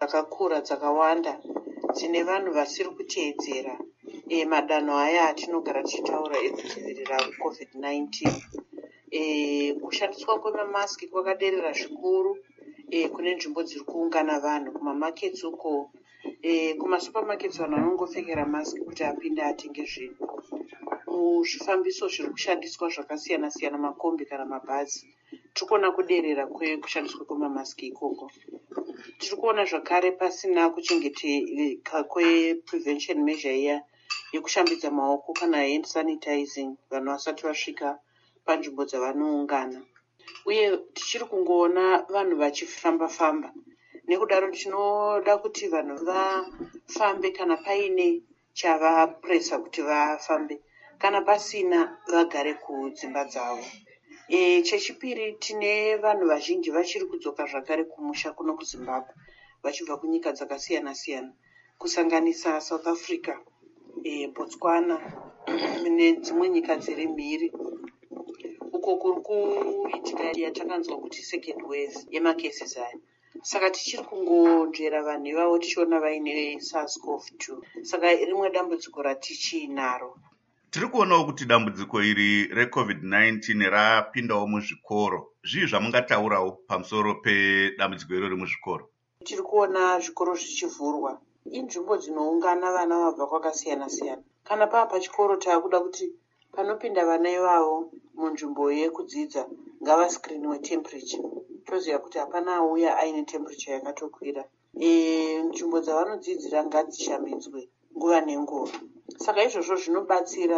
dzakakura dzakawanda dzine vanhu vasiri kuteedzera madanho aya atinogara tichitaura ekudzivirira COVID-19. Kushandiswa kwemamasiki kwakaderera zvikuru kune nzvimbo dziri kuungana vanhu, kumamaketsi uko. Kumasupamaketsi vanhu vanongopfekera masiki kuti apinde atenge zvinhu. Muzvifambiso zviri kushandiswa zvakasiyana siyana, makombi kana mabhazi, tiri kuona kuderera kushandiswa kwemamasiki ikoko. Tiri kuona zvakare pasina kuchengeteka kweprevention measure iya yekushambidza maoko kana hand sanitizing vanhu vasati vasvika panzvimbo dzavanoungana. Uye tichiri kungoona vanhu vachifamba famba. Nekudaro tinoda kuti vanhu vafambe kana paine chavapuresa kuti vafambe, kana pasina vagare kudzimba dzavo. Chechipiri, tine vanhu vazhinji vachiri kudzoka zvakare kumusha kuno kuZimbabwe vachibva kunyika dzakasiyana siyana kusanganisa South Africa, Botswana nedzimwe nyika dziri mhiri. Uko kuri kuitika yatakanzwa kuti second wave yemakesisi aya. Saka tichiri kungonzvera vanhu ivavo tichiona vaine SARS-CoV-2. Saka rimwe dambudziko ratichinaro. Tiri kuonawo kuti dambudziko iri reCovid-19 rapindawo muzvikoro. Zvii zvamungataurawo pamusoro pedambudziko irori muzvikoro? Tiri kuona zvikoro zvichivhurwa. Inzvimbo dzinoungana vana vabva kwakasiyana siyana. Kana pachikoro taakuda kuti panopinda vana ivavo munzvimbo yekudzidza ngavasikiriniwe temperature. Toziva kuti hapana auya aine temperature yakatokwira. Nzvimbo dzavanodzidzira ngadzishambidzwe nguva nenguva. Saka izvozvo zvinobatsira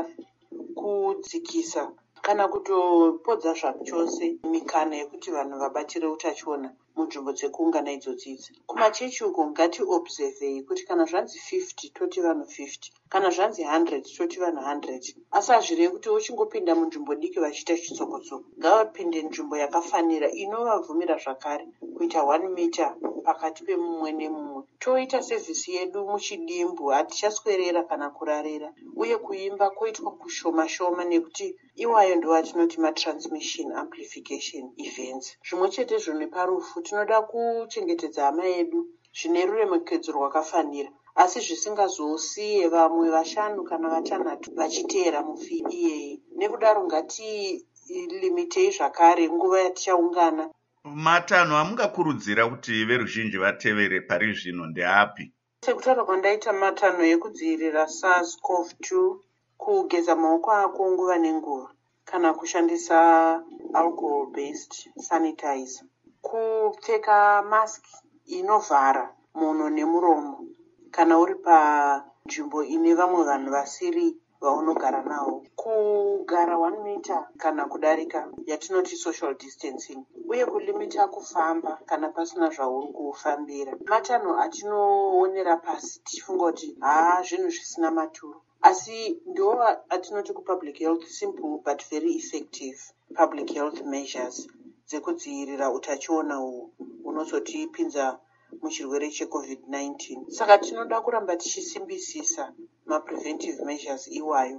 kudzikisa kana kutopodza zvachose mikana yekuti vanhu vabatire utachiona munzvimbo dzekuungana idzodzidzi. Kumachechi uko ngatiobservei kuti kana zvanzi 50 toti vanhu 50, kana zvanzi 100 toti vanhu 100. Asi hazvirei kuti uchingopinda munzvimbo diki vachiita chitsokotsoko. Ngavapinde nzvimbo yakafanira inovabvumira zvakare kuita 1 mita pakati pemumwe nemumwe. Toita sevhisi yedu muchidimbu, hatichaswerera kana kurarira, uye kuimba koitwa kushoma shoma nekuti iwayo ndowatinoti matransmission amplification events. Zvimwe chetezvo neparufu tinoda kuchengetedza hama yedu zvine ruremekedzo rwakafanira, asi zvisingazosiye vamwe 5 kana 6 vachiteera mufii iyeye. Nekudaro ngatilimitei zvakare nguva yatichaungana. Matanho amungakurudzira kuti veruzhinji vatevere pari zvino ndeapi? Sekutaura kwandaita, matanho ekudzivirira SARS-CoV-2, kugeza maoko ako nguva nenguva kana kushandisa alcohol based sanitizer, kupfeka mask inovhara mhuno nemuromo kana uri panzvimbo ine vamwe vanhu vasiri vaunogara navo, kugara 1 mita kana kudarika yatinoti social distancing, uye kulimita kufamba kana pasina zvauri kufambira. Matanho atinoonera pasi tichifunga kuti zvinhu zvisina maturo, asi ndiwo atinoti kupublic health simple but very effective public health measures dzekudzivirira utachiona uhu unozotipinza muchirwere cheCovid-19. Saka tinoda kuramba tichisimbisisa mapreventive measures iwayo